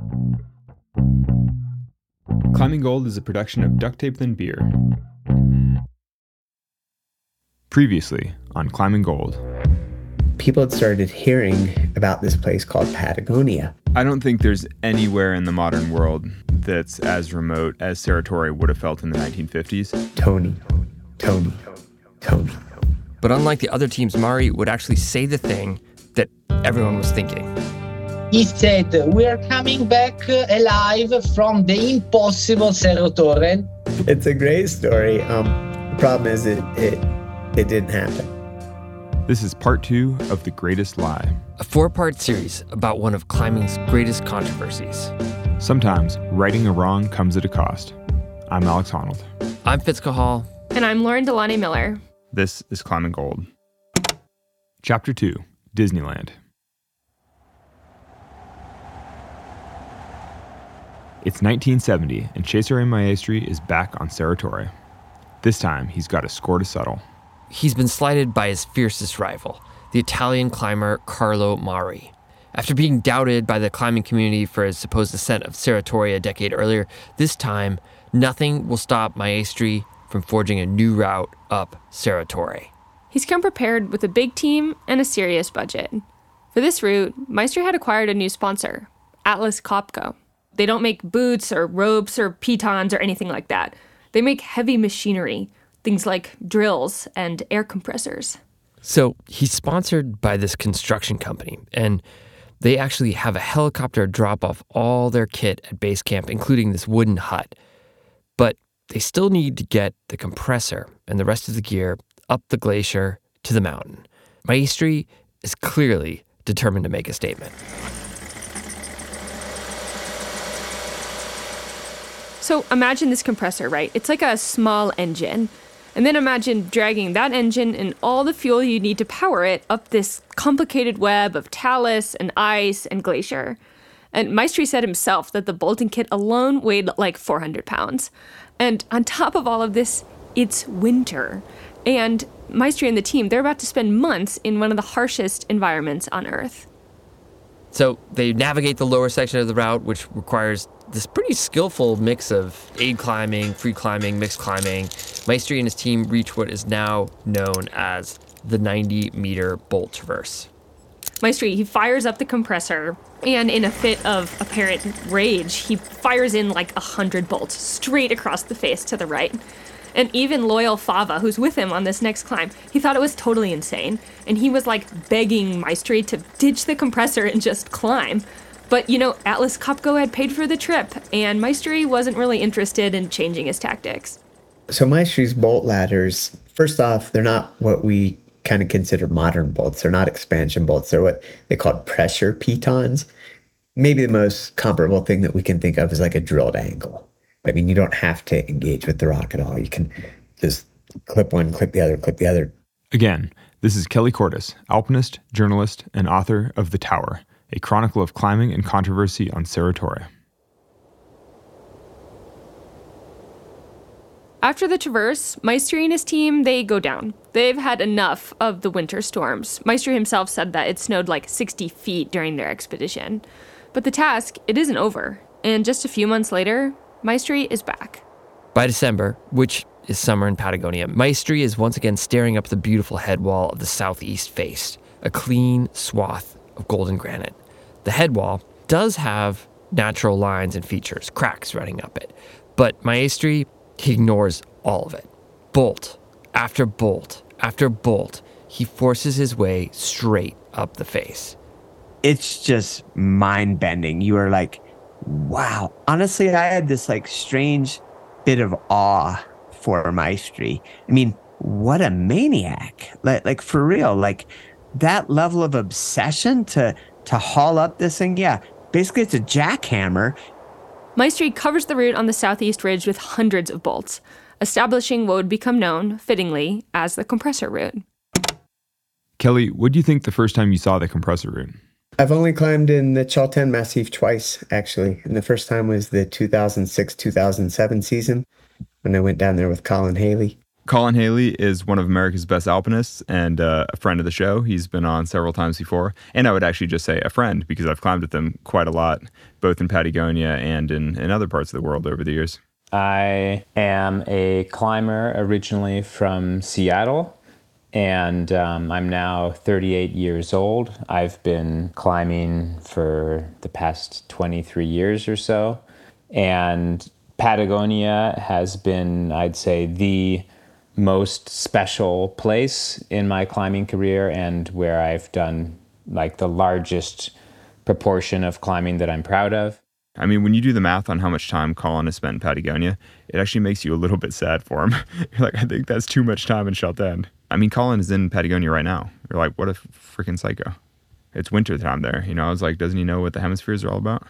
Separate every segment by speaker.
Speaker 1: Climbing Gold is a production of Duct Tape Than Beer. Previously on Climbing Gold.
Speaker 2: People had started hearing about this place called Patagonia.
Speaker 1: I don't think there's anywhere in the modern world that's as remote as Cerro Torre would have felt in the 1950s.
Speaker 2: Tony.
Speaker 3: But unlike the other teams, Mari would actually say the thing that everyone was thinking.
Speaker 4: He said, "We are coming back alive from the impossible Cerro Torre."
Speaker 2: It's a great story. The problem is it didn't happen.
Speaker 1: This is part 2 of The Greatest Lie.
Speaker 3: A 4-part series about one of climbing's greatest controversies.
Speaker 1: Sometimes righting a wrong comes at a cost. I'm Alex Honnold.
Speaker 3: I'm Fitz Cahall.
Speaker 5: And I'm Lauren Delaney Miller.
Speaker 1: This is Climbing Gold. Chapter 2, Disneyland. It's 1970, and Cesare Maestri is back on Cerro Torre. This time, he's got a score to settle.
Speaker 3: He's been slighted by his fiercest rival, the Italian climber Carlo Mari. After being doubted by the climbing community for his supposed ascent of Cerro Torre a decade earlier, this time, nothing will stop Maestri from forging a new route up Cerro Torre.
Speaker 5: He's come prepared with a big team and a serious budget. For this route, Maestri had acquired a new sponsor, Atlas Copco. They don't make boots or ropes or pitons or anything like that. They make heavy machinery, things like drills and air compressors.
Speaker 3: So he's sponsored by this construction company, and they actually have a helicopter drop off all their kit at base camp, including this wooden hut. But they still need to get the compressor and the rest of the gear up the glacier to the mountain. Maestri is clearly determined to make a statement.
Speaker 5: So imagine this compressor, right? It's like a small engine. And then imagine dragging that engine and all the fuel you need to power it up this complicated web of talus and ice and glacier. And Maestri said himself that the bolting kit alone weighed like 400 pounds. And on top of all of this, it's winter. And Maestri and the team, they're about to spend months in one of the harshest environments on Earth.
Speaker 3: So they navigate the lower section of the route, which requires this pretty skillful mix of aid climbing, free climbing, mixed climbing. Maestri and his team reach what is now known as the 90-meter bolt traverse.
Speaker 5: Maestri, he fires up the compressor, and in a fit of apparent rage, he fires in like 100 bolts straight across the face to the right. And even loyal Fava, who's with him on this next climb, he thought it was totally insane. And he was like begging Maestri to ditch the compressor and just climb. But, Atlas Copco had paid for the trip, and Maestri wasn't really interested in changing his tactics.
Speaker 2: So Maestri's bolt ladders, first off, they're not what we kind of consider modern bolts. They're not expansion bolts. They're what they call pressure pitons. Maybe the most comparable thing that we can think of is like a drilled angle. I mean, you don't have to engage with the rock at all. You can just clip one, clip the other, clip the other.
Speaker 1: Again, this is Kelly Cordes, alpinist, journalist, and author of The Tower, a chronicle of climbing and controversy on Cerro Torre.
Speaker 5: After the traverse, Maestri and his team, they go down. They've had enough of the winter storms. Maestri himself said that it snowed like 60 feet during their expedition. But the task, it isn't over. And just a few months later, Maestri is back.
Speaker 3: By December, which is summer in Patagonia, Maestri is once again staring up the beautiful head wall of the southeast face, a clean swath of golden granite. The head wall does have natural lines and features, cracks running up it. But Maestri, he ignores all of it. Bolt after bolt after bolt, he forces his way straight up the face.
Speaker 6: It's just mind-bending. You are like, wow. Honestly, I had this like strange bit of awe for Maestri. I mean, what a maniac. Like for real, like that level of obsession to haul up this thing. Yeah, basically it's a jackhammer.
Speaker 5: Maestri covers the route on the southeast ridge with hundreds of bolts, establishing what would become known, fittingly, as the compressor route.
Speaker 1: Kelly, what do you think the first time you saw the compressor route?
Speaker 2: I've only climbed in the Chaltén Massif twice, actually. And the first time was the 2006-2007 season when I went down there with Colin Haley.
Speaker 1: Colin Haley is one of America's best alpinists and a friend of the show. He's been on several times before. And I would actually just say a friend because I've climbed with him quite a lot, both in Patagonia and in other parts of the world over the years.
Speaker 7: I am a climber originally from Seattle, and I'm now 38 years old. I've been climbing for the past 23 years or so. And Patagonia has been, I'd say, the most special place in my climbing career and where I've done like the largest proportion of climbing that I'm proud of.
Speaker 1: I mean, when you do the math on how much time Colin has spent in Patagonia, it actually makes you a little bit sad for him. You're like, I think that's too much time in Chaltén. I mean, Colin is in Patagonia right now. You're like, what a freaking psycho. It's winter time there. You know, I was like, doesn't he know what the hemispheres are all about?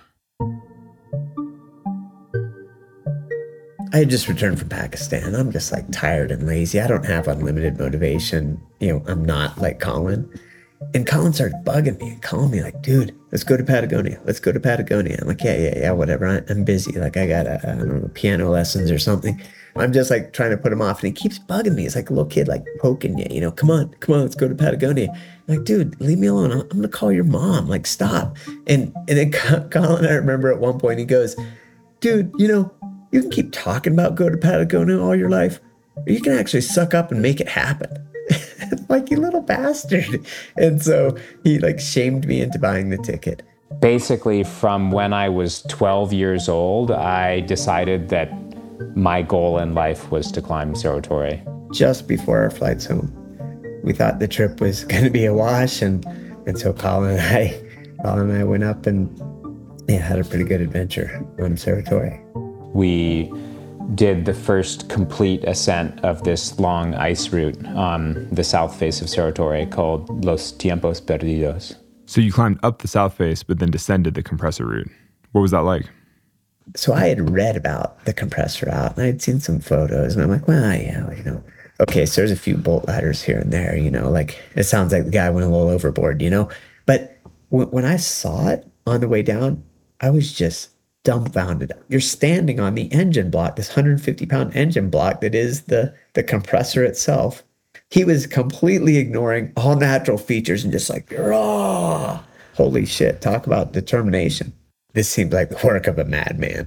Speaker 2: I had just returned from Pakistan. I'm just like tired and lazy. I don't have unlimited motivation. You know, I'm not like Colin. And Colin started bugging me and calling me like, dude, let's go to Patagonia. Let's go to Patagonia. I'm like, yeah, whatever. I'm busy. Like I got, I don't know, piano lessons or something. I'm just like trying to put him off and he keeps bugging me. It's like a little kid like poking you, you know, come on, let's go to Patagonia. I'm like, dude, leave me alone. I'm going to call your mom. Like, stop. And then Colin, I remember at one point he goes, dude, you know, you can keep talking about go to Patagonia all your life, or you can actually suck up and make it happen. Like, you little bastard. And so he like shamed me into buying the ticket.
Speaker 7: Basically, from when I was 12 years old, I decided that my goal in life was to climb Cerro Torre.
Speaker 2: Just before our flights home, we thought the trip was going to be a wash. And so Colin and I went up and had a pretty good adventure on Cerro Torre.
Speaker 7: We did the first complete ascent of this long ice route on the south face of Cerro Torre called Los Tiempos Perdidos.
Speaker 1: So you climbed up the south face, but then descended the compressor route. What was that like?
Speaker 2: So I had read about the compressor route and I had seen some photos and I'm like, well, yeah, you know, okay, so there's a few bolt ladders here and there, you know, like it sounds like the guy went a little overboard, you know, but when I saw it on the way down, I was just dumbfounded. You're standing on the engine block, this 150-pound engine block that is the compressor itself. He was completely ignoring all natural features and just like, raw. Holy shit, talk about determination. This seemed like the work of a madman.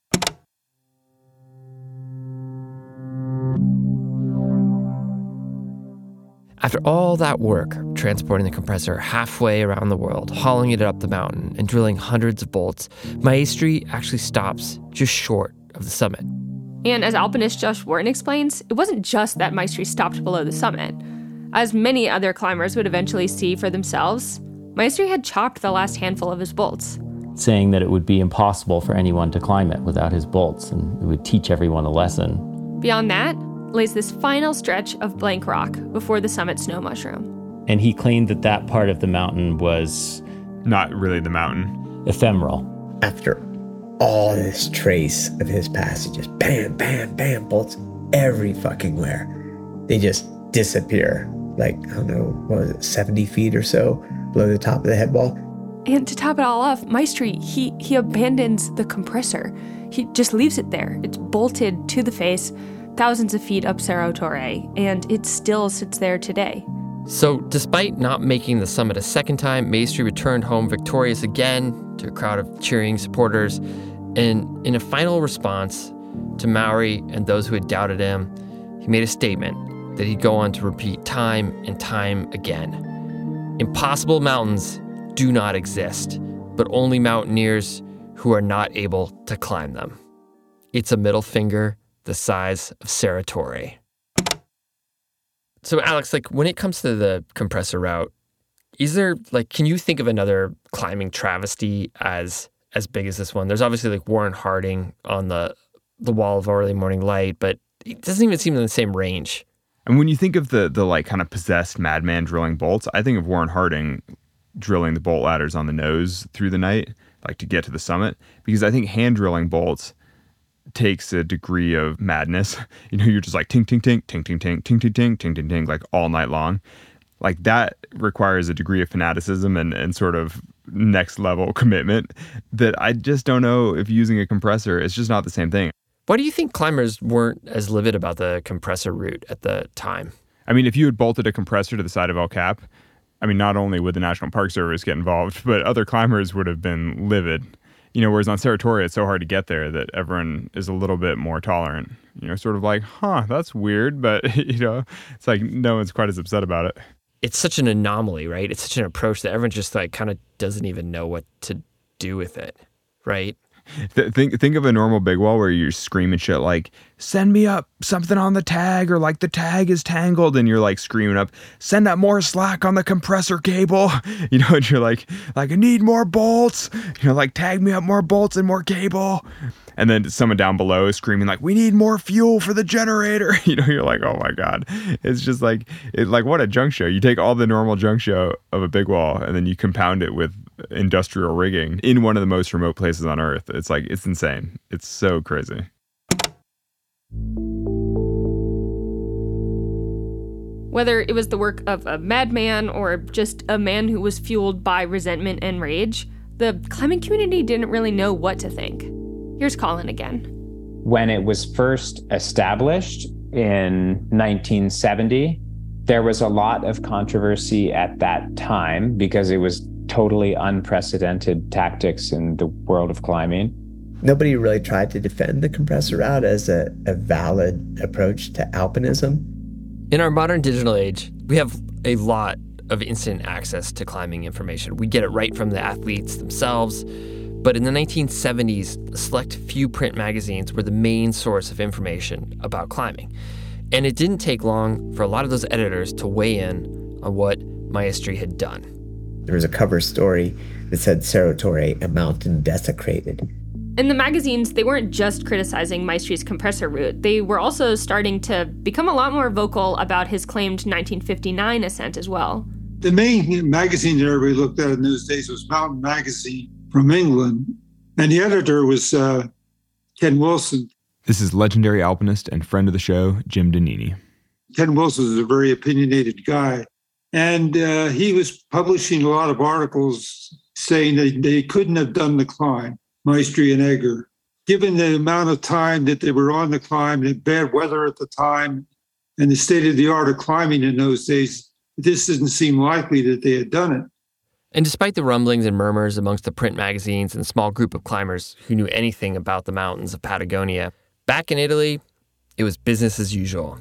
Speaker 3: After all that work, transporting the compressor halfway around the world, hauling it up the mountain, and drilling hundreds of bolts, Maestri actually stops just short of the summit.
Speaker 5: And as alpinist Josh Wharton explains, it wasn't just that Maestri stopped below the summit. As many other climbers would eventually see for themselves, Maestri had chopped the last handful of his bolts,
Speaker 8: saying that it would be impossible for anyone to climb it without his bolts, and it would teach everyone a lesson.
Speaker 5: Beyond that lays this final stretch of blank rock before the summit snow mushroom.
Speaker 8: And he claimed that that part of the mountain was
Speaker 1: not really the mountain.
Speaker 8: Ephemeral.
Speaker 2: After all this trace of his passages, bam, bam, bam, bolts every fucking where. They just disappear. Like, I don't know, what was it, 70 feet or so below the top of the head wall.
Speaker 5: And to top it all off, Maestri, he abandons the compressor. He just leaves it there. It's bolted to the face, thousands of feet up Cerro Torre, and it still sits there today.
Speaker 3: So despite not making the summit a second time, Maestri returned home victorious again to a crowd of cheering supporters. And in a final response to Mauri and those who had doubted him, he made a statement that he'd go on to repeat time and time again. Impossible mountains do not exist, but only mountaineers who are not able to climb them. It's a middle finger the size of Cerro Torre. So Alex, like when it comes to the compressor route, is there can you think of another climbing travesty as big as this one? There's obviously like Warren Harding on the wall of Early Morning Light, but it doesn't even seem in the same range.
Speaker 1: And when you think of the like kind of possessed madman drilling bolts, I think of Warren Harding drilling the bolt ladders on the nose through the night, like to get to the summit, because I think hand drilling bolts takes a degree of madness. You know, you're just like ting, ting, ting, ting, ting, ting, ting, ting, ting, ting, ting, ting, like all night long. Like that requires a degree of fanaticism and sort of next level commitment that I just don't know if using a compressor, it's just not the same thing.
Speaker 3: Why do you think climbers weren't as livid about the compressor route at the time?
Speaker 1: I mean, if you had bolted a compressor to the side of El Cap, I mean, not only would the National Park Service get involved, but other climbers would have been livid. Whereas on Cerro Torre, it's so hard to get there that everyone is a little bit more tolerant. Sort of like, that's weird, but, it's like no one's quite as upset about it.
Speaker 3: It's such an anomaly, right? It's such an approach that everyone just like kind of doesn't even know what to do with it, right?
Speaker 1: Think of a normal big wall where you're screaming shit like, send me up something on the tag, or like the tag is tangled, and you're like screaming up, send up more slack on the compressor cable, and you're like I need more bolts, like tag me up more bolts and more cable. And then someone down below is screaming like, we need more fuel for the generator. You're like, oh my God. It's just like what a junk show. You take all the normal junk show of a big wall and then you compound it with industrial rigging in one of the most remote places on Earth. It's insane. It's so crazy.
Speaker 5: Whether it was the work of a madman or just a man who was fueled by resentment and rage, the climbing community didn't really know what to think. Here's Colin again.
Speaker 7: When it was first established in 1970, there was a lot of controversy at that time because it was totally unprecedented tactics in the world of climbing.
Speaker 2: Nobody really tried to defend the compressor route as a valid approach to alpinism.
Speaker 3: In our modern digital age, we have a lot of instant access to climbing information. We get it right from the athletes themselves. But in the 1970s, a select few print magazines were the main source of information about climbing. And it didn't take long for a lot of those editors to weigh in on what Maestri had done.
Speaker 2: There was a cover story that said Cerro Torre, a mountain desecrated.
Speaker 5: In the magazines, they weren't just criticizing Maestri's compressor route. They were also starting to become a lot more vocal about his claimed 1959 ascent as well.
Speaker 9: The main magazine that everybody looked at in those days was Mountain Magazine from England, and the editor was Ken Wilson.
Speaker 1: This is legendary alpinist and friend of the show, Jim Donnini.
Speaker 9: Ken Wilson is a very opinionated guy, and he was publishing a lot of articles saying that they couldn't have done the climb, Maestri and Egger. Given the amount of time that they were on the climb, the bad weather at the time, and the state of the art of climbing in those days, this didn't seem likely that they had done it.
Speaker 3: And despite the rumblings and murmurs amongst the print magazines and the small group of climbers who knew anything about the mountains of Patagonia, back in Italy, it was business as usual.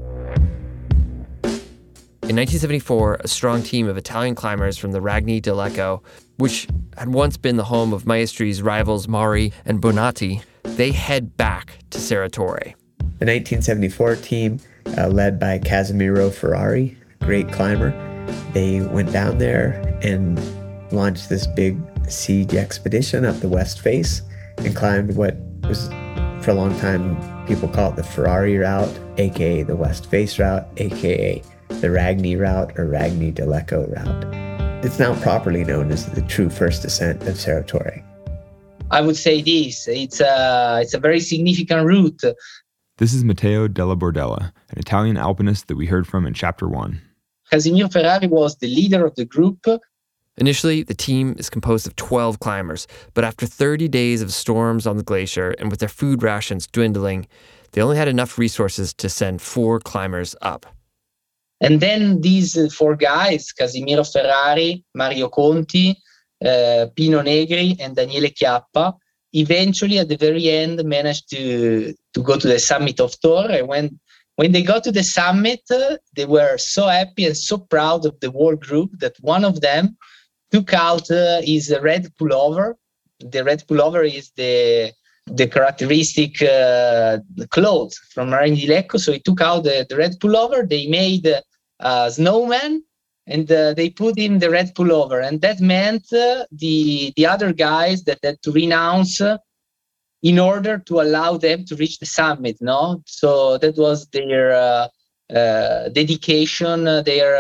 Speaker 3: In 1974, a strong team of Italian climbers from the Ragni di Lecco, which had once been the home of Maestri's rivals Mari and Bonatti, they head back to Cerro Torre.
Speaker 2: The 1974 team, led by Casimiro Ferrari, a great climber, they went down there and launched this big siege expedition up the west face and climbed what was, for a long time, people call it the Ferrari route, aka the west face route, aka the Ragni route or Ragni di Lecco route. It's now properly known as the true first ascent of Cerro Torre.
Speaker 4: I would say this, it's a very significant route.
Speaker 1: This is Matteo Della Bordella, an Italian alpinist that we heard from in Chapter 1.
Speaker 4: Casimiro Ferrari was the leader of the group.
Speaker 3: Initially, the team is composed of 12 climbers, but after 30 days of storms on the glacier and with their food rations dwindling, they only had enough resources to send 4 climbers up.
Speaker 4: And then these 4 guys, Casimiro Ferrari, Mario Conti, Pino Negri, and Daniele Chiappa, eventually at the very end managed to go to the summit of Torre. When they got to the summit, they were so happy and so proud of the whole group that one of them took out his red pullover. The red pullover is the characteristic clothes from Ragni di Lecco. So he took out the red pullover. They made a snowman and they put in the red pullover. And that meant the other guys that had to renounce in order to allow them to reach the summit, no? So that was their dedication, their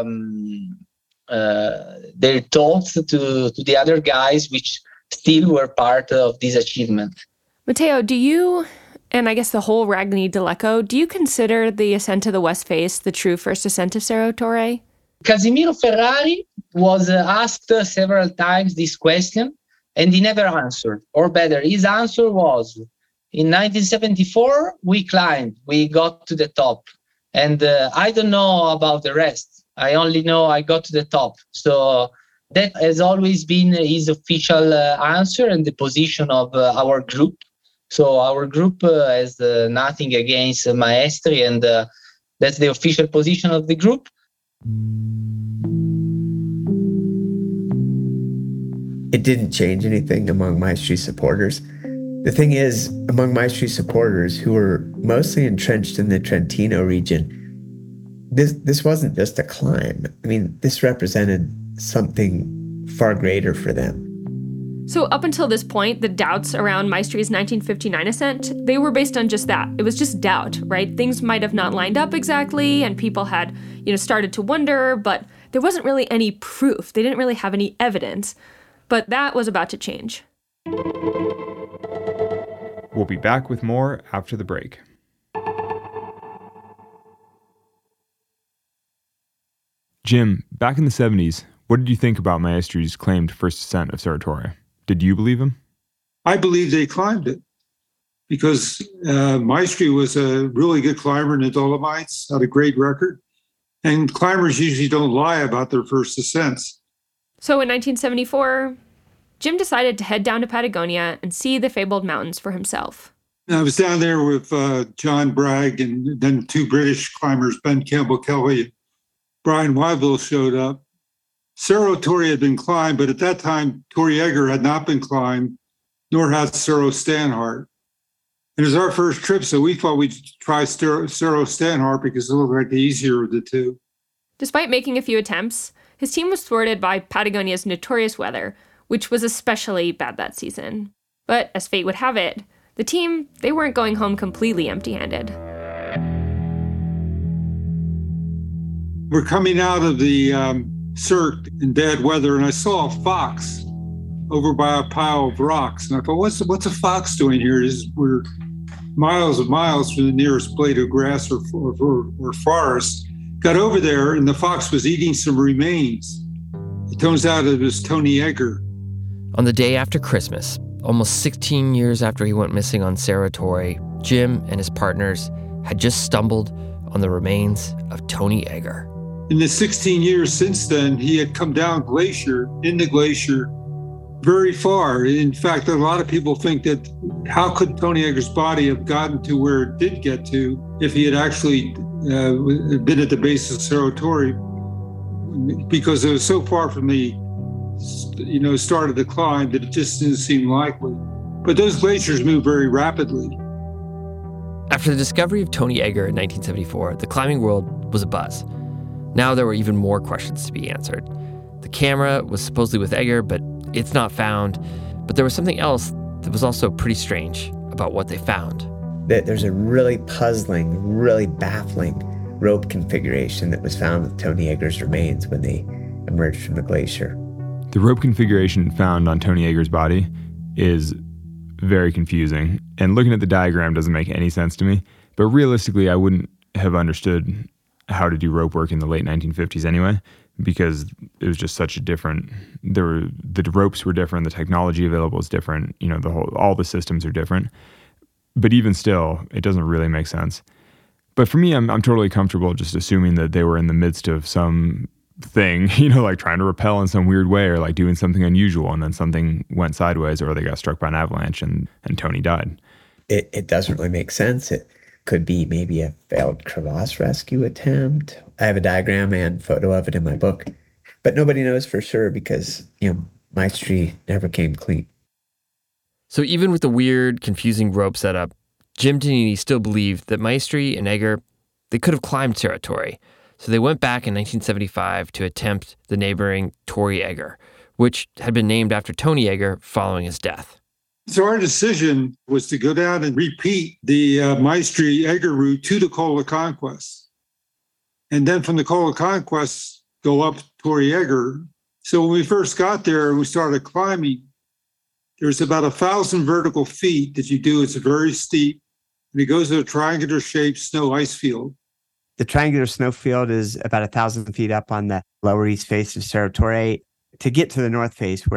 Speaker 4: thoughts to the other guys, which still were part of this achievement.
Speaker 5: Matteo, do you, and I guess the whole Ragni di Lecco, do you consider the ascent to the West Face the true first ascent of Cerro Torre?
Speaker 4: Casimiro Ferrari was asked several times this question, and he never answered. Or better, his answer was, In 1974, we climbed. We got to the top. And I don't know about the rest. I only know I got to the top. So that has always been his official answer and the position of our group. So our group has nothing against Maestri, and that's the official position of the group.
Speaker 2: It didn't change anything among Maestri supporters. The thing is, among Maestri supporters who were mostly entrenched in the Trentino region, this wasn't just a climb. I mean, this represented something far greater for them.
Speaker 5: So up until this point, the doubts around Maestri's 1959 ascent, they were based on just that. It was just doubt, right? Things might have not lined up exactly, and people had, started to wonder, but there wasn't really any proof. They didn't really have any evidence. But that was about to change.
Speaker 1: We'll be back with more after the break. Jim, back in the 70s, what did you think about Maestri's claimed first ascent of Serratore? Did you believe him?
Speaker 9: I believe they climbed it because Maestri was a really good climber in the Dolomites, had a great record, and climbers usually don't lie about their first ascents.
Speaker 5: So in 1974, Jim decided to head down to Patagonia and see the fabled mountains for himself.
Speaker 9: I was down there with John Bragg and then two British climbers, Ben Campbell-Kelly and Brian Wyville showed up. Cerro Torre had been climbed, but at that time, Torre Egger had not been climbed, nor had Cerro Stanhart. And it was our first trip, so we thought we'd try Cerro Stanhart because it looked like the easier of the two. Despite
Speaker 5: making a few attempts, his team was thwarted by Patagonia's notorious weather, which was especially bad that season. But as fate would have it, the team, they weren't going home completely empty-handed.
Speaker 9: We're coming out of the Cirque in bad weather, and I saw a fox over by a pile of rocks. And I thought, what's a fox doing here? We're miles and miles from the nearest blade of grass or forest. Got over there, and the fox was eating some remains. It turns out it was Tony Egger.
Speaker 3: On the day after Christmas, almost 16 years after he went missing on Cerro Torre, Jim and his partners had just stumbled on the remains of Tony Egger.
Speaker 9: In the 16 years since then, he had come down in the glacier, very far. In fact, a lot of people think that how could Tony Egger's body have gotten to where it did get to if he had actually been at the base of Cerro Torre, because it was so far from the start of the climb that it just didn't seem likely. But those glaciers move very rapidly.
Speaker 3: After the discovery of Tony Egger in 1974, the climbing world was abuzz. Now there were even more questions to be answered. The camera was supposedly with Egger, but it's not found. But there was something else that was also pretty strange about what they found.
Speaker 2: There's a really puzzling, really baffling rope configuration that was found with Tony Egger's remains when they emerged from the glacier.
Speaker 1: The rope configuration found on Tony Egger's body is very confusing, and looking at the diagram doesn't make any sense to me. But realistically, I wouldn't have understood how to do rope work in the late 1950s anyway, because it was just such a different, the ropes were different, the technology available is different, all the systems are different. But even still, it doesn't really make sense. But for me, I'm totally comfortable just assuming that they were in the midst of some thing, like trying to rappel in some weird way or like doing something unusual, and then something went sideways or they got struck by an avalanche and Tony died.
Speaker 2: It doesn't really make sense. It could be maybe a failed crevasse rescue attempt. I have a diagram and photo of it in my book, but nobody knows for sure because, Maestri never came clean.
Speaker 3: So even with the weird, confusing rope setup, Jim Dennini still believed that Maestri and Egger, they could have climbed Cerro Torre. So they went back in 1975 to attempt the neighboring Torre Egger, which had been named after Tony Egger following his death.
Speaker 9: So our decision was to go down and repeat the Maestri-Egger route to the Col de Conquest. And then from the Col de Conquest, go up Torre Egger. So when we first got there and we started climbing, there's about 1,000 vertical feet that you do. It's very steep. And it goes to a triangular-shaped snow ice field.
Speaker 6: The triangular snowfield is about 1,000 feet up on the lower east face of Cerro Torre. To get to the north face where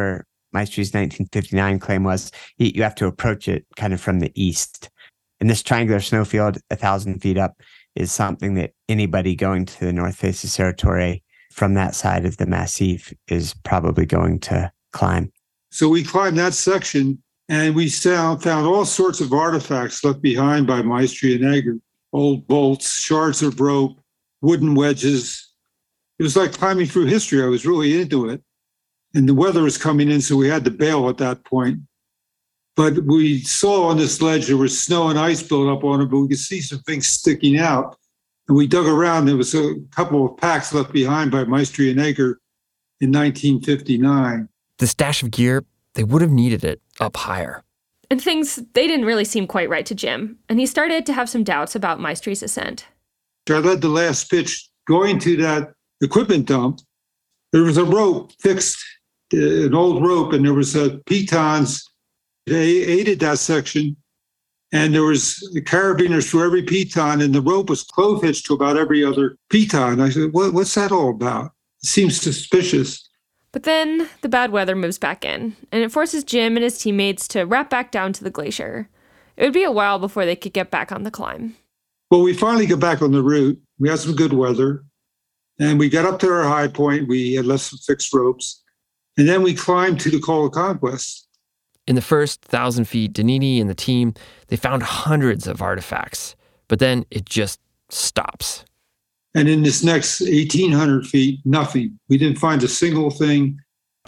Speaker 6: Maestry's 1959 claim was you have to approach it kind of from the east. And this triangular snowfield, 1,000 feet up, is something that anybody going to the north face of Cerro Torre from that side of the Massif is probably going to climb.
Speaker 9: So we climbed that section, and we found all sorts of artifacts left behind by Maestri and Egger. Old bolts, shards of rope, wooden wedges. It was like climbing through history. I was really into it. And the weather was coming in, so we had to bail at that point. But we saw on this ledge there was snow and ice built up on it, but we could see some things sticking out. And we dug around. There was a couple of packs left behind by Maestri and Egger in 1959.
Speaker 3: The stash of gear, they would have needed it up higher.
Speaker 5: And things, they didn't really seem quite right to Jim, and he started to have some doubts about Maestri's ascent.
Speaker 9: I led the last pitch going to that equipment dump. There was a rope fixed, an old rope, and there was pitons. They aided that section, and there was carabiners for every piton, and the rope was clove hitched to about every other piton. I said, what's that all about? It seems suspicious.
Speaker 5: But then the bad weather moves back in, and it forces Jim and his teammates to wrap back down to the glacier. It would be a while before they could get back on the climb.
Speaker 9: Well, we finally got back on the route. We had some good weather, and we got up to our high point. We had left some fixed ropes, and then we climbed to the Col of Conquest.
Speaker 3: In the first 1,000 feet, Dennini and the team, they found hundreds of artifacts, but then it just stops.
Speaker 9: And in this next 1,800 feet, nothing. We didn't find a single thing.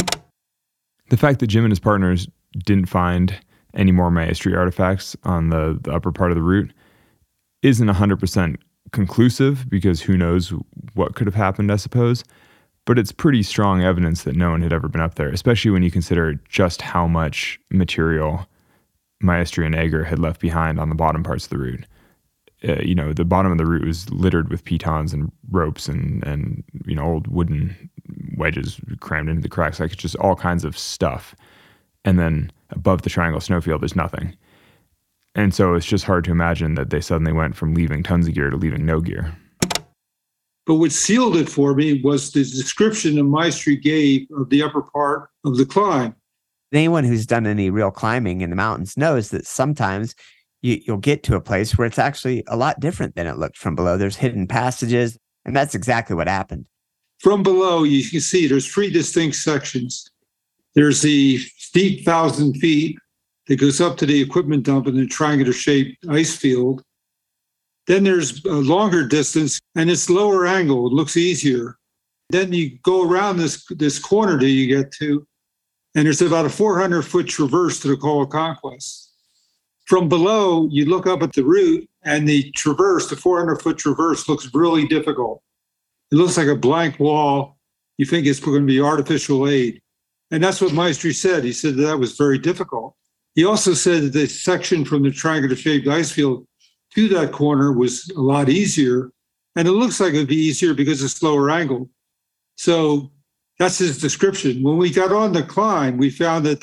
Speaker 1: The fact that Jim and his partners didn't find any more Maestri artifacts on the upper part of the route isn't 100% conclusive, because who knows what could have happened, I suppose. But it's pretty strong evidence that no one had ever been up there, especially when you consider just how much material Maestri and Egger had left behind on the bottom parts of the route. The bottom of the route was littered with pitons and ropes and old wooden wedges crammed into the cracks. Like, it's just all kinds of stuff. And then above the triangle snowfield, there's nothing. And so it's just hard to imagine that they suddenly went from leaving tons of gear to leaving no gear.
Speaker 9: But what sealed it for me was the description that Maestri gave of the upper part of the climb.
Speaker 6: Anyone who's done any real climbing in the mountains knows that sometimes you'll get to a place where it's actually a lot different than it looked from below. There's hidden passages, and that's exactly what happened.
Speaker 9: From below, you can see there's three distinct sections. There's the steep 1,000 feet that goes up to the equipment dump in the triangular-shaped ice field. Then there's a longer distance, and it's lower angle. It looks easier. Then you go around this corner that you get to, and there's about a 400-foot traverse to the Col of Conquest. From below, you look up at the route, and the 400-foot traverse looks really difficult. It looks like a blank wall. You think it's going to be artificial aid. And that's what Maestri said. He said that was very difficult. He also said that the section from the triangular-shaped ice field to that corner was a lot easier. And it looks like it would be easier because it's lower angle. So that's his description. When we got on the climb, we found that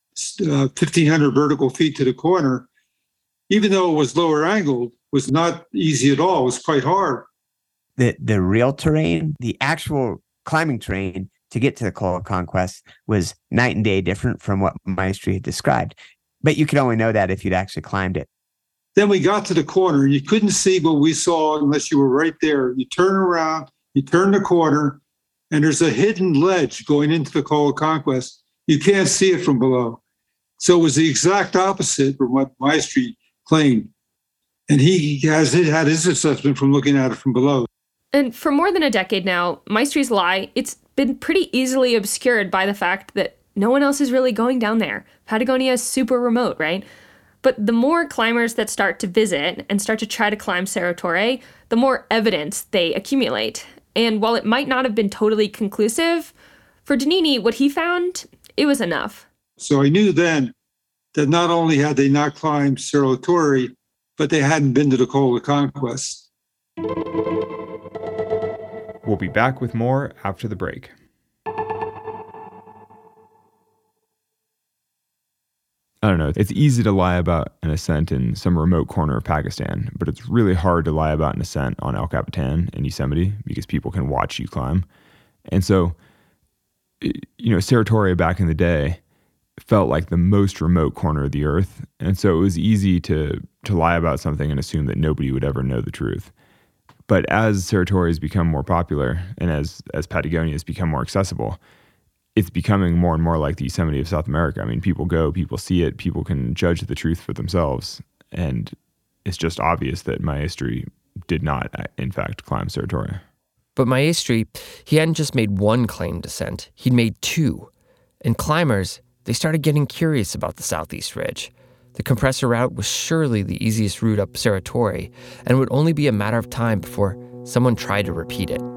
Speaker 9: 1,500 vertical feet to the corner, even though it was lower angled, was not easy at all. It was quite hard.
Speaker 6: The real terrain, the actual climbing terrain to get to the Col of Conquest was night and day different from what Maestri had described. But you could only know that if you'd actually climbed it.
Speaker 9: Then we got to the corner, and you couldn't see what we saw unless you were right there. You turn around, you turn the corner, and there's a hidden ledge going into the Col of Conquest. You can't see it from below. So it was the exact opposite from what Maestri claimed. And he had his assessment from looking at it from below.
Speaker 5: And for more than a decade now, Maestri's lie, it's been pretty easily obscured by the fact that no one else is really going down there. Patagonia is super remote, right? But the more climbers that start to visit and start to try to climb Cerro Torre, the more evidence they accumulate. And while it might not have been totally conclusive, for Dennini, what he found, it was enough.
Speaker 9: So I knew then that not only had they not climbed Cerro Torre, but they hadn't been to the Col of Conquest.
Speaker 1: We'll be back with more after the break. I don't know. It's easy to lie about an ascent in some remote corner of Pakistan, but it's really hard to lie about an ascent on El Capitan in Yosemite because people can watch you climb. And so, Cerro Torre back in the day, felt like the most remote corner of the earth. And so it was easy to lie about something and assume that nobody would ever know the truth. But as Cerretori has become more popular and as Patagonia has become more accessible, it's becoming more and more like the Yosemite of South America. I mean, people go, people see it, people can judge the truth for themselves. And it's just obvious that Maestri did not, in fact, climb Cerretori.
Speaker 3: But Maestri, he hadn't just made one claimed descent, he'd made two. And climbers, they started getting curious about the Southeast Ridge. The compressor route was surely the easiest route up Cerretori, and it would only be a matter of time before someone tried to repeat it.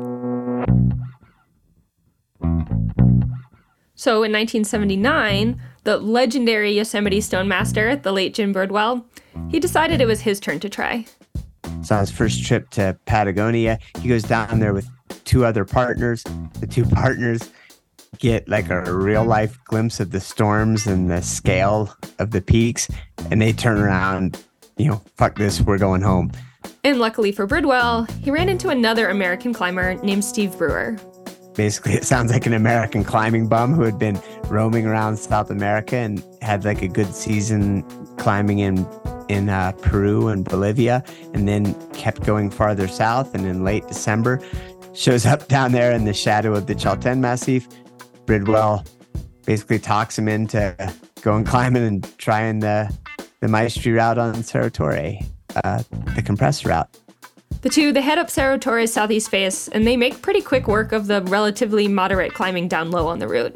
Speaker 5: So in 1979, the legendary Yosemite Stonemaster, the late Jim Bridwell, he decided it was his turn to try.
Speaker 6: So on his first trip to Patagonia, he goes down there with two other partners. The two partners get like a real life glimpse of the storms and the scale of the peaks, and they turn around, fuck this, we're going home.
Speaker 5: And luckily for Bridwell, he ran into another American climber named Steve Brewer.
Speaker 6: Basically, it sounds like an American climbing bum who had been roaming around South America and had like a good season climbing in Peru and Bolivia, and then kept going farther south, and in late December shows up down there in the shadow of the Chaltén Massif. Bridwell basically talks him into going climbing and trying the Maestri route on Cerretori, the compressor route.
Speaker 5: The two, they head up Cerretori's southeast face, and they make pretty quick work of the relatively moderate climbing down low on the route.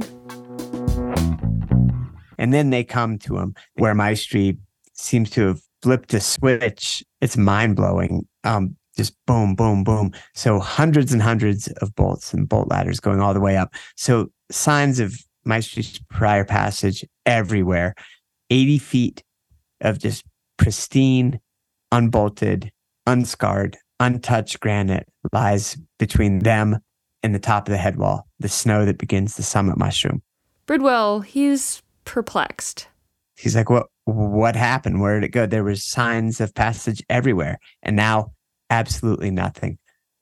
Speaker 6: And then they come to him where Maestri seems to have flipped a switch. It's mind-blowing. Just boom, boom, boom. So hundreds and hundreds of bolts and bolt ladders going all the way up. So signs of Maestri's prior passage everywhere. 80 feet of just pristine, unbolted, unscarred, untouched granite lies between them and the top of the head wall, the snow that begins the summit mushroom.
Speaker 5: Bridwell, he's perplexed.
Speaker 6: He's like, what happened? Where did it go? There were signs of passage everywhere, and now absolutely nothing.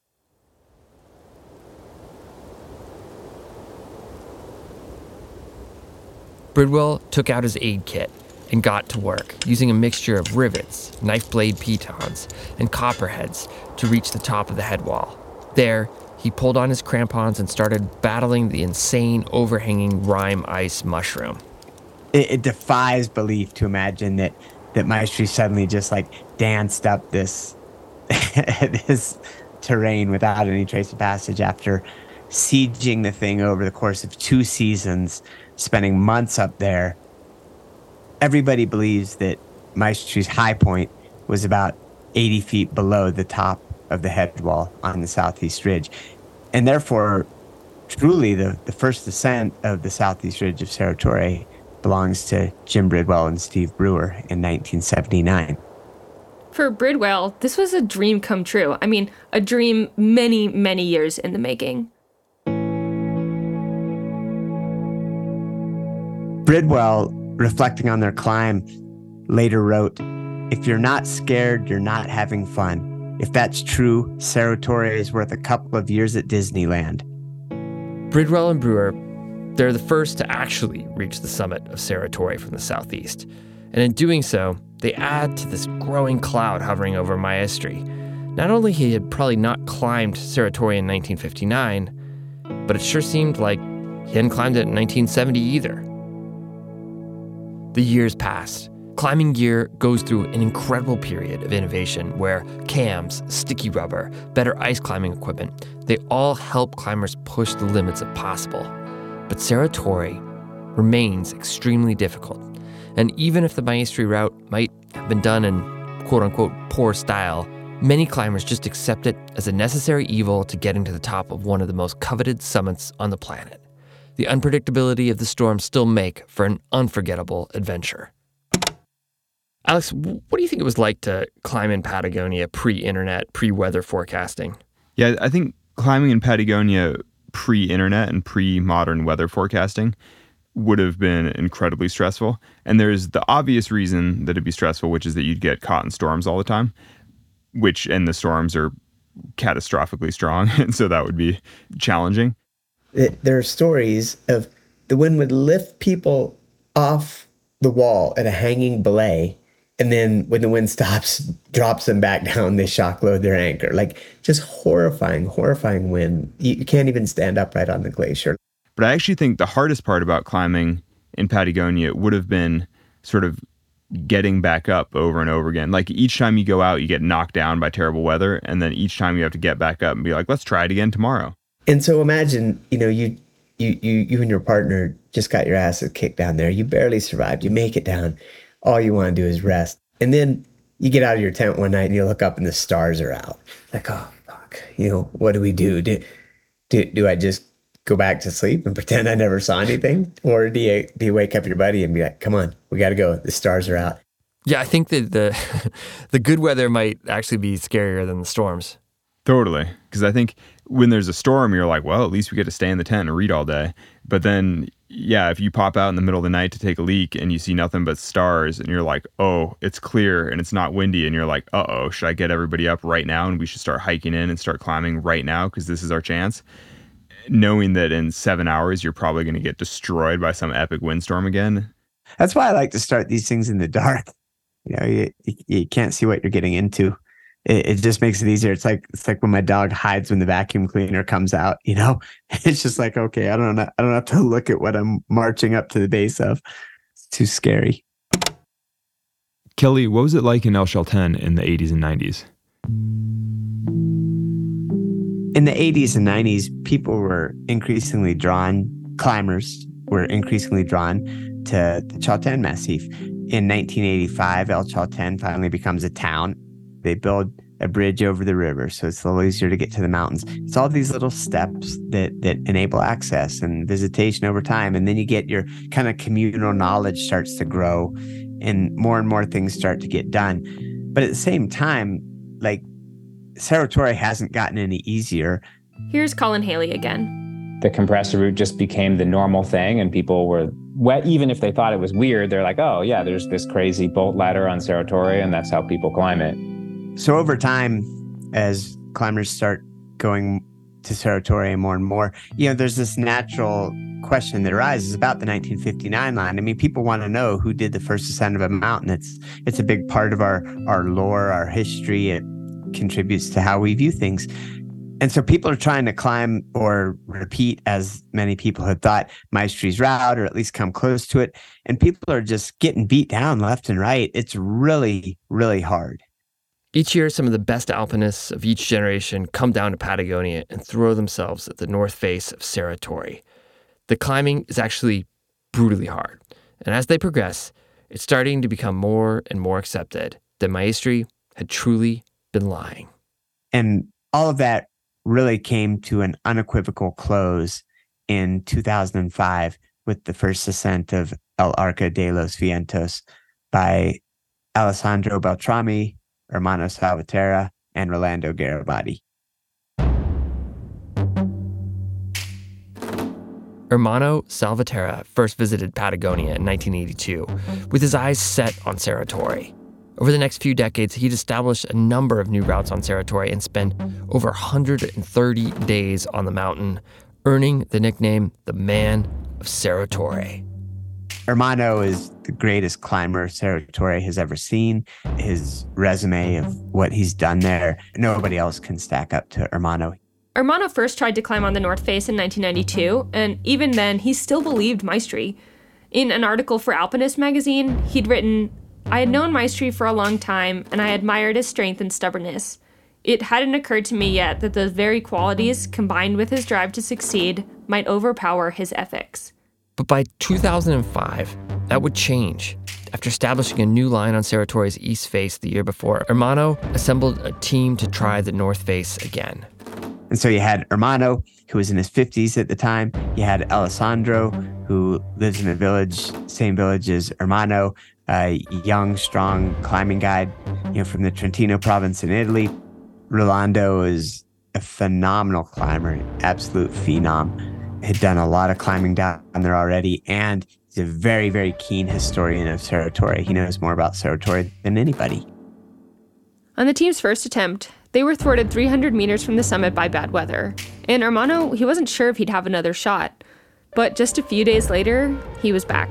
Speaker 3: Bridwell took out his aid kit and got to work, using a mixture of rivets, knife blade pitons, and copperheads to reach the top of the head wall. There, he pulled on his crampons and started battling the insane overhanging rime ice mushroom.
Speaker 6: It defies belief to imagine that Maestri suddenly just like danced up this this terrain without any trace of passage after sieging the thing over the course of 2 seasons, spending months up there. Everybody believes that Maestri's high point was about 80 feet below the top of the head wall on the southeast ridge. And therefore, truly the first descent of the southeast ridge of Cerretori belongs to Jim Bridwell and Steve Brewer in 1979.
Speaker 5: For Bridwell, this was a dream come true. I mean, a dream many, many years in the making.
Speaker 6: Bridwell, reflecting on their climb, later wrote, "If you're not scared, you're not having fun. If that's true, Cerretori is worth a couple of years at Disneyland."
Speaker 3: Bridwell and Brewer, they're the first to actually reach the summit of Cerretori from the southeast. And in doing so, they add to this growing cloud hovering over Maestri. Not only he had probably not climbed Cerretori in 1959, but it sure seemed like he hadn't climbed it in 1970 either. The years passed. Climbing gear goes through an incredible period of innovation where cams, sticky rubber, better ice climbing equipment, they all help climbers push the limits of possible. But Cerretori remains extremely difficult. And even if the Maestri route might have been done in quote-unquote poor style, many climbers just accept it as a necessary evil to getting to the top of one of the most coveted summits on the planet. The unpredictability of the storms still make for an unforgettable adventure. Alex, what do you think it was like to climb in Patagonia pre-internet, pre-weather forecasting?
Speaker 1: Yeah, I think climbing in Patagonia pre-internet and pre-modern weather forecasting would have been incredibly stressful. And there's the obvious reason that it'd be stressful, which is that you'd get caught in storms all the time, and the storms are catastrophically strong. And so that would be challenging.
Speaker 2: There are stories of the wind would lift people off the wall at a hanging belay. And then when the wind stops, drops them back down, they shock load their anchor. Like, just horrifying wind. You can't even stand upright on the glacier.
Speaker 1: But I actually think the hardest part about climbing in Patagonia would have been sort of getting back up over and over again. Like, each time you go out, you get knocked down by terrible weather. And then each time you have to get back up and be like, let's try it again tomorrow.
Speaker 2: And so imagine, you and your partner just got your asses kicked down there. You barely survived. You make it down. All you want to do is rest. And then you get out of your tent one night and you look up and the stars are out. Like, oh, fuck. What do we do? Do I just go back to sleep and pretend I never saw anything? Or do you wake up your buddy and be like, come on, we got to go. The stars are out.
Speaker 3: Yeah, I think that the good weather might actually be scarier than the storms.
Speaker 1: Totally. Because I think when there's a storm, you're like, well, at least we get to stay in the tent and read all day. But then, yeah, if you pop out in the middle of the night to take a leak and you see nothing but stars and you're like, oh, it's clear and it's not windy. And you're like, uh-oh, should I get everybody up right now? And we should start hiking in and start climbing right now because this is our chance. Knowing that in 7 hours, you're probably going to get destroyed by some epic windstorm again.
Speaker 6: That's why I like to start these things in the dark. You can't see what you're getting into. It just makes it easier. It's like when my dog hides when the vacuum cleaner comes out, It's just like, okay, I don't have to look at what I'm marching up to the base of. It's too scary.
Speaker 1: Kelly, what was it like in El Chaltén in the 80s and 90s?
Speaker 6: In the 80s and 90s, climbers were increasingly drawn to the Chaltén Massif. In 1985, El Chaltén finally becomes a town. They build a bridge over the river, so it's a little easier to get to the mountains. It's all these little steps that enable access and visitation over time. And then you get your kind of communal knowledge starts to grow and more things start to get done. But at the same time, like, Cerro Torre hasn't gotten any easier.
Speaker 5: Here's Colin Haley again.
Speaker 7: The compressor route just became the normal thing, and people were wet. Even if they thought it was weird, they're like, oh yeah, there's this crazy bolt ladder on Cerro Torre, and that's how people climb it.
Speaker 6: So over time, as climbers start going to Cerro Torre more and more, there's this natural question that arises about the 1959 line. I mean, people want to know who did the first ascent of a mountain. It's a big part of our lore, our history. It contributes to how we view things. And so people are trying to climb or repeat, as many people had thought, Maestry's route, or at least come close to it. And people are just getting beat down left and right. It's really, really hard.
Speaker 3: Each year, some of the best alpinists of each generation come down to Patagonia and throw themselves at the north face of Cerro Torre. The climbing is actually brutally hard. And as they progress, it's starting to become more and more accepted that Maestri had truly been lying.
Speaker 6: And all of that really came to an unequivocal close in 2005 with the first ascent of El Arco de los Vientos by Alessandro Beltrami, Hermano Salvaterra, and Rolando Garibaldi.
Speaker 3: Hermano Salvaterra first visited Patagonia in 1982 with his eyes set on Cerro Torre. Over the next few decades, he'd established a number of new routes on Cerro Torre and spent over 130 days on the mountain, earning the nickname the Man of Cerro Torre.
Speaker 6: Hermano is the greatest climber Cerro Torre has ever seen. His resume of what he's done there, nobody else can stack up to Hermano.
Speaker 5: Hermano first tried to climb on the North Face in 1992, and even then, he still believed Maestri. In an article for Alpinist magazine, he'd written, "I had known Maestri for a long time, and I admired his strength and stubbornness. It hadn't occurred to me yet that those very qualities, combined with his drive to succeed, might overpower his ethics."
Speaker 3: But by 2005, that would change. After establishing a new line on Cerro Torre's east face the year before, Hermano assembled a team to try the north face again.
Speaker 6: And so you had Hermano, who was in his 50s at the time. You had Alessandro, who lives in a village, same village as Hermano, a young, strong climbing guide, from the Trentino province in Italy. Rolando is a phenomenal climber, an absolute phenom. Had done a lot of climbing down there already, and he's a very, very keen historian of Cerro Torre. He knows more about Cerro Torre than anybody.
Speaker 5: On the team's first attempt, they were thwarted 300 meters from the summit by bad weather. And Hermano, he wasn't sure if he'd have another shot. But just a few days later, he was back.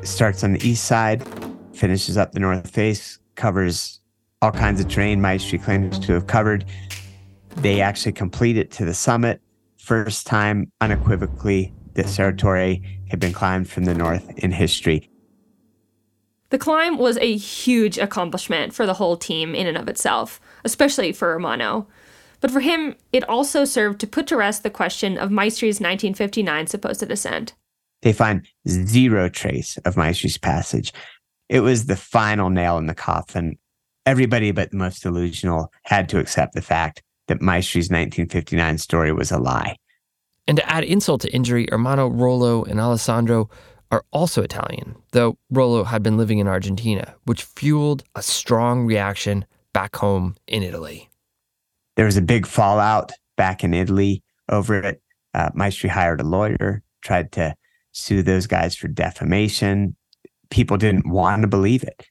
Speaker 6: starts on the east side, finishes up the north face, covers all kinds of terrain Maestri claims to have covered. They actually complete it to the summit. First time, unequivocally, that Cerro Torre had been climbed from the north in history.
Speaker 5: The climb was a huge accomplishment for the whole team in and of itself, especially for Romano. But for him, it also served to put to rest the question of Maestri's 1959 supposed ascent.
Speaker 6: They find zero trace of Maestri's passage. It was the final nail in the coffin. Everybody but the most delusional had to accept the fact that Maestri's 1959 story was a lie.
Speaker 3: And to add insult to injury, Ermanno Rollo and Alessandro are also Italian, though Rollo had been living in Argentina, which fueled a strong reaction back home in Italy.
Speaker 6: There was a big fallout back in Italy over it. Maestri hired a lawyer, tried to sue those guys for defamation. People didn't want to believe it.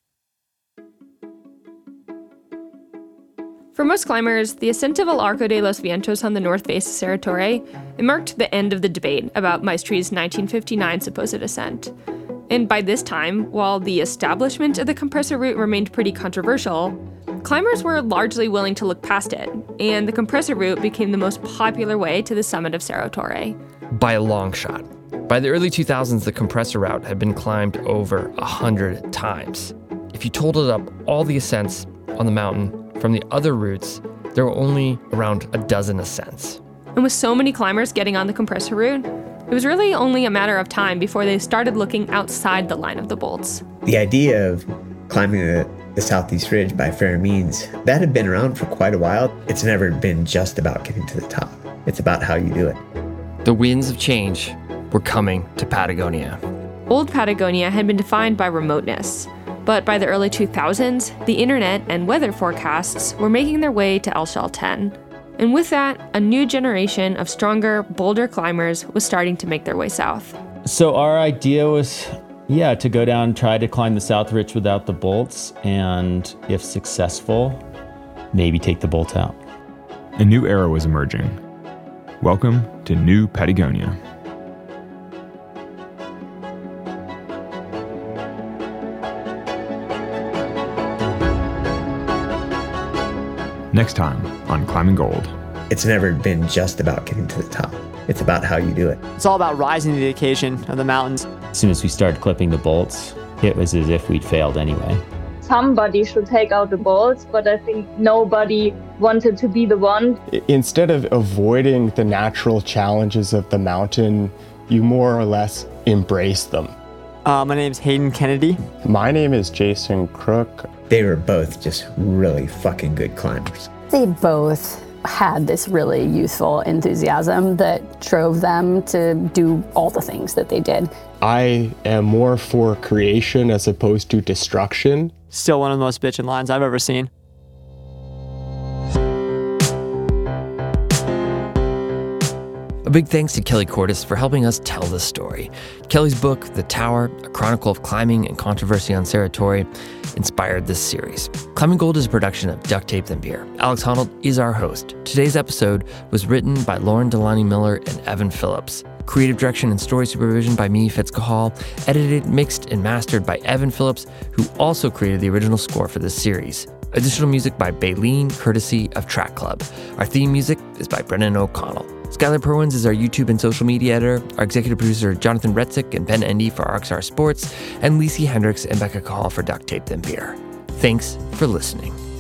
Speaker 5: For most climbers, the ascent of El Arco de los Vientos on the north face of Cerro Torre, it marked the end of the debate about Maestri's 1959 supposed ascent. And by this time, while the establishment of the compressor route remained pretty controversial, climbers were largely willing to look past it, and the compressor route became the most popular way to the summit of Cerro Torre.
Speaker 3: By a long shot. By the early 2000s, the compressor route had been climbed over 100 times. If you totaled up all the ascents on the mountain from the other routes, there were only around a dozen ascents.
Speaker 5: And with so many climbers getting on the compressor route, it was really only a matter of time before they started looking outside the line of the bolts.
Speaker 2: The idea of climbing the Southeast Ridge by fair means, that had been around for quite a while. It's never been just about getting to the top. It's about how you do it.
Speaker 3: The winds of change were coming to Patagonia.
Speaker 5: Old Patagonia had been defined by remoteness, but by the early 2000s, the internet and weather forecasts were making their way to El Chaltén. And with that, a new generation of stronger, bolder climbers was starting to make their way south.
Speaker 8: So our idea was, to go down, try to climb the South Ridge without the bolts, and if successful, maybe take the bolts out.
Speaker 1: A new era was emerging. Welcome to New Patagonia. Next time on Climbing Gold.
Speaker 2: It's never been just about getting to the top. It's about how you do it.
Speaker 10: It's all about rising to the occasion of the mountains.
Speaker 8: As soon as we started clipping the bolts, it was as if we'd failed anyway.
Speaker 11: Somebody should take out the bolts, but I think nobody wanted to be the one.
Speaker 12: Instead of avoiding the natural challenges of the mountain, you more or less embrace them.
Speaker 10: My name's Hayden Kennedy.
Speaker 12: My name is Jason Crook.
Speaker 2: They were both just really fucking good climbers.
Speaker 13: They both had this really youthful enthusiasm that drove them to do all the things that they did.
Speaker 12: I am more for creation as opposed to destruction.
Speaker 10: Still one of the most bitchin' lines I've ever seen.
Speaker 3: A big thanks to Kelly Cordes for helping us tell this story. Kelly's book, The Tower, A Chronicle of Climbing and Controversy on Cerro Torre, inspired this series. Climbing Gold is a production of Duct Tape and Beer. Alex Honnold is our host. Today's episode was written by Lauren Delaney Miller and Evan Phillips. Creative direction and story supervision by me, Fitzcahall. Edited, mixed, and mastered by Evan Phillips, who also created the original score for this series. Additional music by Baleen, courtesy of Track Club. Our theme music is by Brennan O'Connell. Skylar Perwins is our YouTube and social media editor. Our executive producer, Jonathan Retzik and Ben Endy for RxR Sports, and Lisi Hendricks and Becca Call for Duct Tape and Beer. Thanks for listening.